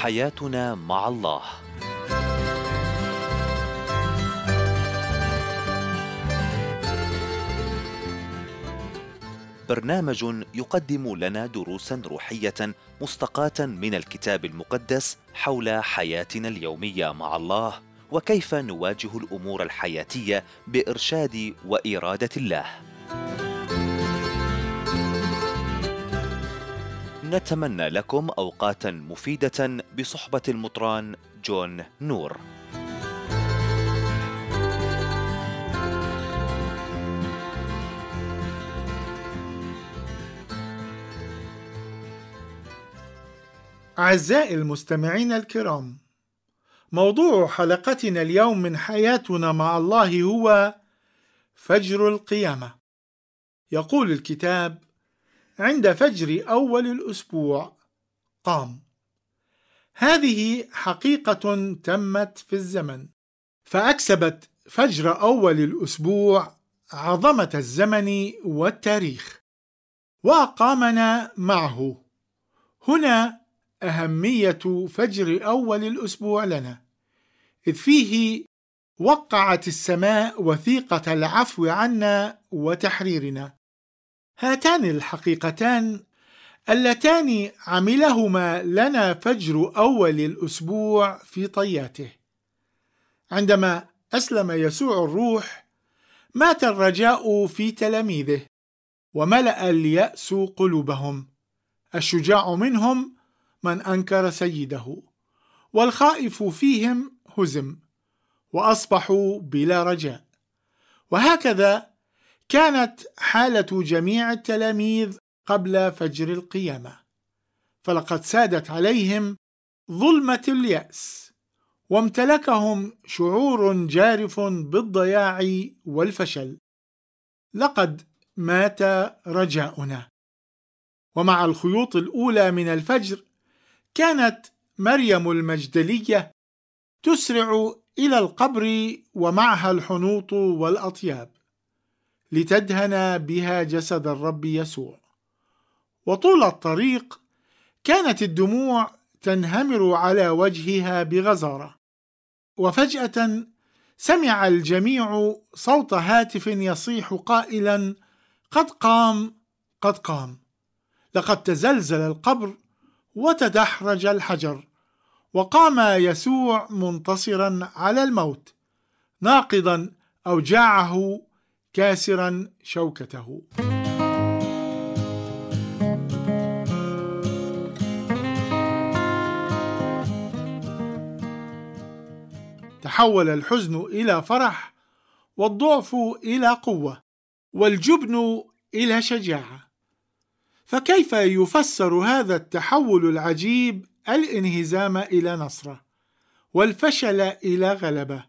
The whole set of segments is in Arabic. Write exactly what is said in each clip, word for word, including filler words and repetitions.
حياتنا مع الله. برنامج يقدم لنا دروسا روحية مستقاة من الكتاب المقدس حول حياتنا اليومية مع الله، وكيف نواجه الأمور الحياتية بإرشاد وإرادة الله. نتمنى لكم أوقاتا مفيدة بصحبة المطران جون نور. أعزائي المستمعين الكرام، موضوع حلقتنا اليوم من حياتنا مع الله هو فجر القيامة. يقول الكتاب: عند فجر أول الأسبوع قام. هذه حقيقة تمت في الزمن، فأكسبت فجر أول الأسبوع عظمة الزمن والتاريخ، وأقامنا معه. هنا أهمية فجر أول الأسبوع لنا، إذ فيه وقعت السماء وثيقة العفو عنا وتحريرنا. هاتان الحقيقتان اللتان عملهما لنا فجر أول الأسبوع في طياته. عندما أسلم يسوع الروح، مات الرجاء في تلاميذه، وملأ اليأس قلوبهم. الشجاع منهم من أنكر سيده، والخائف فيهم هزم، وأصبحوا بلا رجاء. وهكذا كانت حالة جميع التلاميذ قبل فجر القيامة، فلقد سادت عليهم ظلمة اليأس، وامتلكهم شعور جارف بالضياع والفشل. لقد مات رجاؤنا. ومع الخيوط الأولى من الفجر كانت مريم المجدلية تسرع إلى القبر ومعها الحنوط والأطياب لتدهن بها جسد الرب يسوع. وطول الطريق كانت الدموع تنهمر على وجهها بغزارة. وفجأة سمع الجميع صوت هاتف يصيح قائلا: قد قام، قد قام. لقد تزلزل القبر وتدحرج الحجر، وقام يسوع منتصرا على الموت، ناقضا أوجاعه، كاسرا شوكته. تحول الحزن إلى فرح، والضعف إلى قوة، والجبن إلى شجاعة. فكيف يفسر هذا التحول العجيب الانهزام إلى نصرة، والفشل إلى غلبة،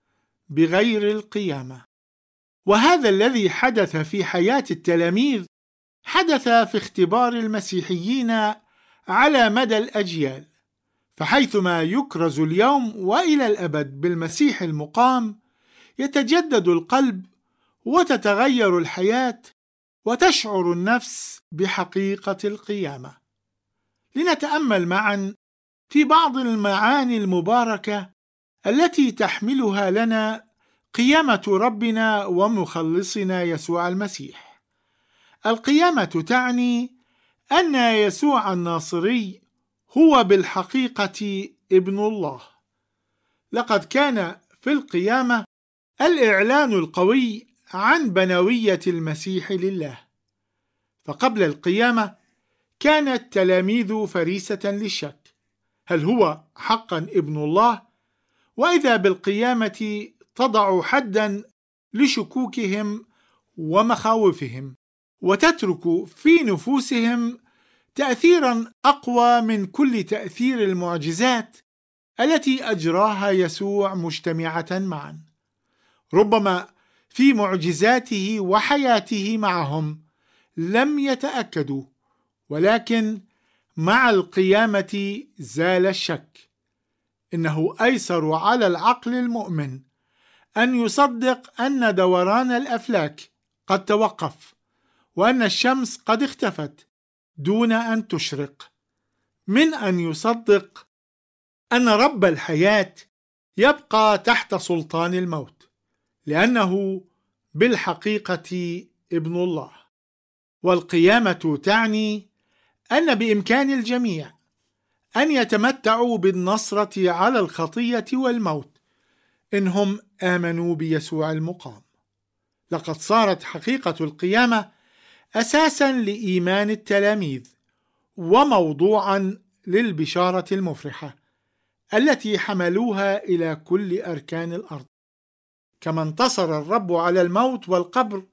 بغير القيامة؟ وهذا الذي حدث في حياة التلاميذ حدث في اختبار المسيحيين على مدى الأجيال. فحيثما يكرز اليوم وإلى الأبد بالمسيح المقام، يتجدد القلب وتتغير الحياة، وتشعر النفس بحقيقة القيامة. لنتأمل معا في بعض المعاني المباركة التي تحملها لنا قيامة ربنا ومخلصنا يسوع المسيح. القيامة تعني أن يسوع الناصري هو بالحقيقة ابن الله. لقد كان في القيامة الإعلان القوي عن بنوية المسيح لله. فقبل القيامة كان التلاميذ فريسة للشك: هل هو حقا ابن الله؟ وإذا بالقيامة تضع حدا لشكوكهم ومخاوفهم، وتترك في نفوسهم تأثيرا أقوى من كل تأثير المعجزات التي أجراها يسوع مجتمعة معا. ربما في معجزاته وحياته معهم لم يتأكدوا، ولكن مع القيامة زال الشك. إنه أيسر على العقل المؤمن أن يصدق أن دوران الأفلاك قد توقف، وأن الشمس قد اختفت دون أن تشرق، من أن يصدق أن رب الحياة يبقى تحت سلطان الموت، لأنه بالحقيقة ابن الله. والقيامة تعني أن بإمكان الجميع أن يتمتعوا بالنصرة على الخطية والموت إنهم آمنوا بيسوع المقام. لقد صارت حقيقة القيامة أساساً لإيمان التلاميذ وموضوعاً للبشارة المفرحة التي حملوها إلى كل أركان الأرض. كما انتصر الرب على الموت والقبر،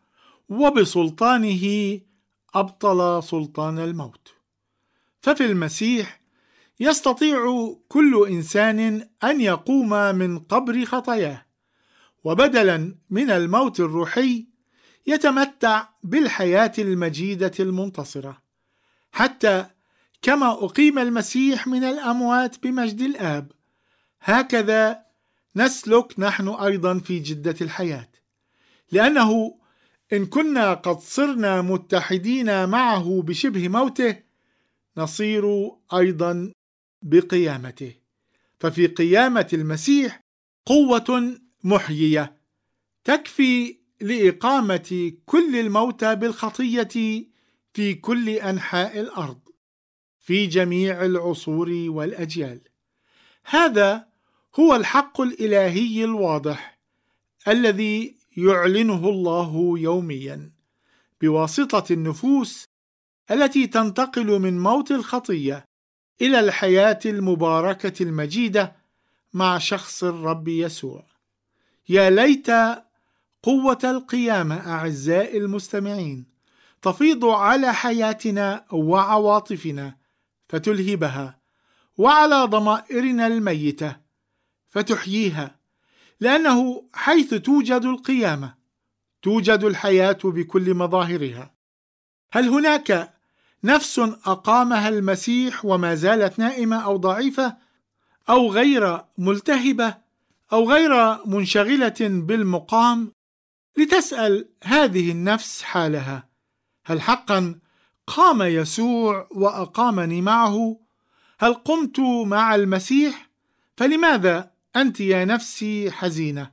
وبسلطانه أبطل سلطان الموت. ففي المسيح يستطيع كل إنسان أن يقوم من قبر خطاياه، وبدلا من الموت الروحي يتمتع بالحياة المجيدة المنتصرة، حتى كما أقيم المسيح من الأموات بمجد الآب، هكذا نسلك نحن أيضا في جدة الحياة. لأنه إن كنا قد صرنا متحدين معه بشبه موته، نصير أيضا بقيامته. ففي قيامة المسيح قوة محيية تكفي لإقامة كل الموتى بالخطية في كل أنحاء الأرض في جميع العصور والأجيال. هذا هو الحق الإلهي الواضح الذي يعلنه الله يوميا بواسطة النفوس التي تنتقل من موت الخطية إلى الحياة المباركة المجيدة مع شخص الرب يسوع. يا ليت قوة القيامة أعزائي المستمعين تفيض على حياتنا وعواطفنا فتلهبها، وعلى ضمائرنا الميتة فتحييها، لأنه حيث توجد القيامة توجد الحياة بكل مظاهرها. هل هناك نفس أقامها المسيح وما زالت نائمة أو ضعيفة أو غير ملتهبة أو غير منشغلة بالمقام؟ لتسأل هذه النفس حالها: هل حقا قام يسوع وأقامني معه؟ هل قمت مع المسيح؟ فلماذا أنت يا نفسي حزينة؟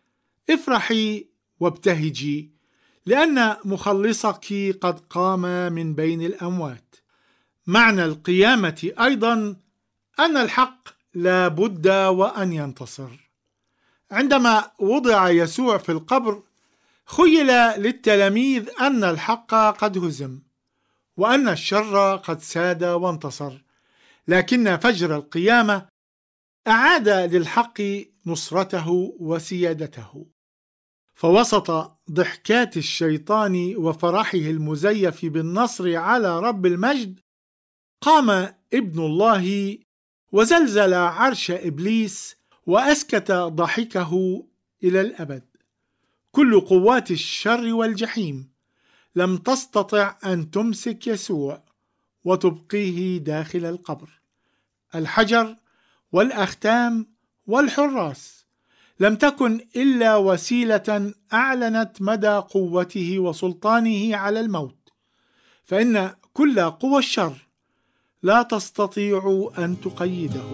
افرحي وابتهجي، لأن مخلصك قد قام من بين الأموات. معنى القيامة أيضا أن الحق لا بد وأن ينتصر. عندما وضع يسوع في القبر خيل للتلاميذ أن الحق قد هزم وأن الشر قد ساد وانتصر، لكن فجر القيامة أعاد للحق نصرته وسيادته. فوسط ضحكات الشيطان وفرحه المزيف بالنصر على رب المجد، قام ابن الله وزلزل عرش إبليس وأسكت ضحكه إلى الأبد. كل قوات الشر والجحيم لم تستطع أن تمسك يسوع وتبقيه داخل القبر. الحجر والأختام والحراس لم تكن إلا وسيلة أعلنت مدى قوته وسلطانه على الموت، فإن كل قوى الشر لا تستطيع أن تقيده.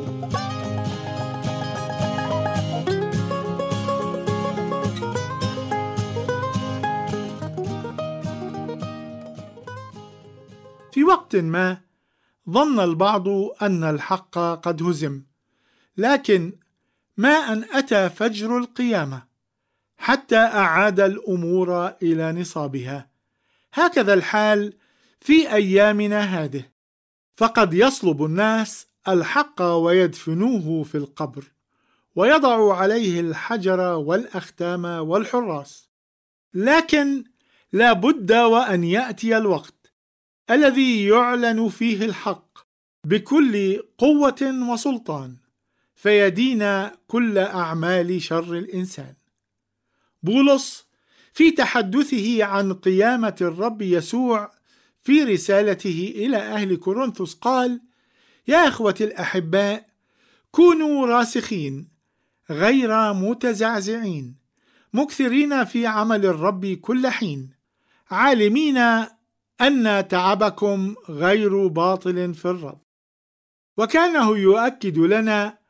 في وقت ما ظن البعض أن الحق قد هزم، لكن ما أن أتى فجر القيامة حتى أعاد الأمور إلى نصابها. هكذا الحال في أيامنا هذه، فقد يصلب الناس الحق ويدفنوه في القبر ويضع عليه الحجر والأختام والحراس، لكن لا بد وأن يأتي الوقت الذي يعلن فيه الحق بكل قوة وسلطان فيدين كل أعمال شر الإنسان. بولس في تحدثه عن قيامة الرب يسوع في رسالته إلى أهل كورنثوس قال: يا أخوة الأحباء، كونوا راسخين غير متزعزعين، مكثرين في عمل الرب كل حين، عالمين أن تعبكم غير باطل في الرب. وكانه يؤكد لنا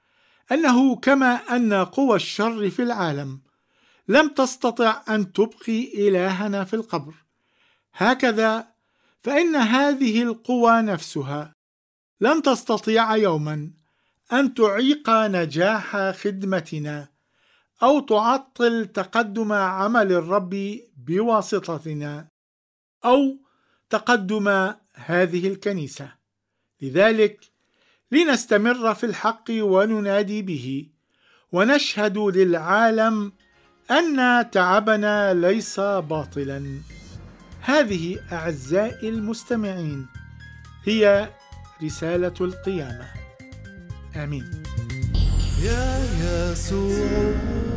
أنه كما أن قوى الشر في العالم لم تستطع أن تبقي إلهنا في القبر، هكذا فإن هذه القوى نفسها لن تستطيع يوما أن تعيق نجاح خدمتنا أو تعطل تقدم عمل الرب بواسطتنا أو تقدم هذه الكنيسة. لذلك لنستمر في الحق وننادي به، ونشهد للعالم أن تعبنا ليس باطلا. هذه أعزائي المستمعين هي رسالة القيامة. آمين. يا يسوع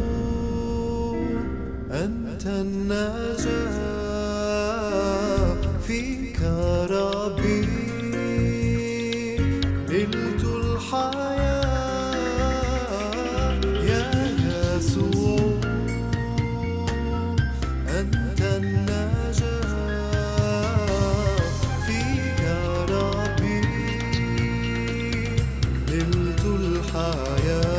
أنت النجاة، فيك ربي نلت الحياة. يا يسوع أنت النجاة، فيك ربي نلت الحياة.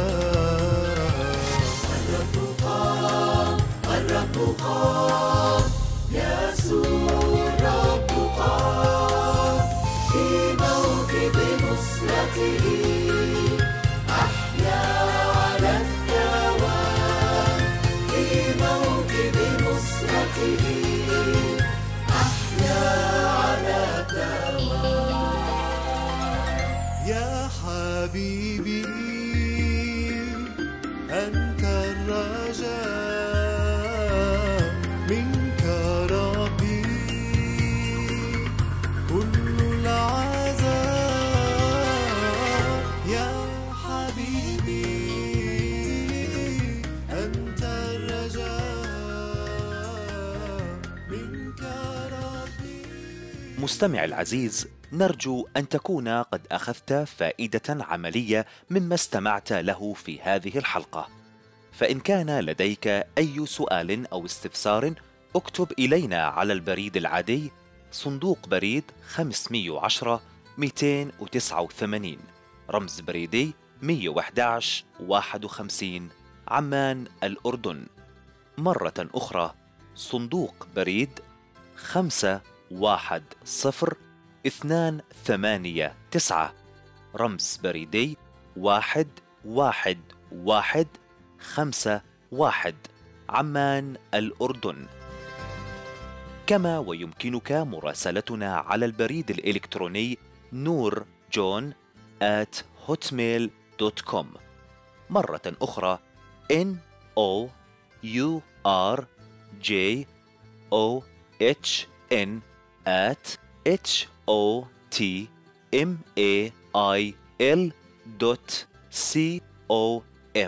الرب قام، الرب قام، يسوع الرب قام، في موكب نصرته أحيا على الدوام، في موكب نصرته أحيا على الدوام. يا حبيبي أنت الرجاء، منك ربي كل العذاب. يا حبيبي أنت الرجاء، منك ربي. مستمع العزيز، نرجو أن تكون قد أخذت فائدة عملية مما استمعت له في هذه الحلقة. فإن كان لديك أي سؤال أو استفسار، اكتب إلينا على البريد العادي صندوق بريد خمسمئة وعشرة مئتين وتسعة وثمانين، رمز بريدي مئة وأحد عشر واحد وخمسين، عمان الأردن. مرة أخرى صندوق بريد خمسة واحد صفر اثنان ثمانية تسعة، رمز بريدي واحد واحد واحد خمسة واحد، عمان الأردن. كما ويمكنك مراسلتنا على البريد الإلكتروني نور جون آت هوتميل دوت كوم. مرة أخرى N O U R J O H N at H O T M A I L دوت C O M.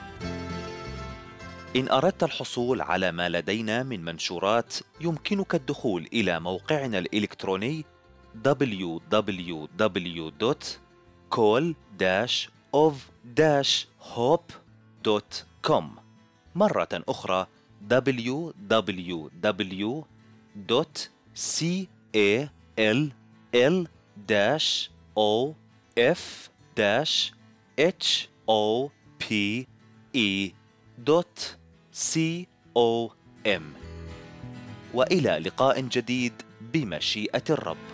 إن أردت الحصول على ما لدينا من منشورات، يمكنك الدخول إلى موقعنا الإلكتروني دبليو دبليو دبليو دوت كول داش أوف داش هوب دوت كوم. مرة أخرى دبليو دبليو دبليو دوت كول داش أو إف داش إتش أو بي إي دوت سي أو إم. وإلى لقاء جديد بمشيئة الرب.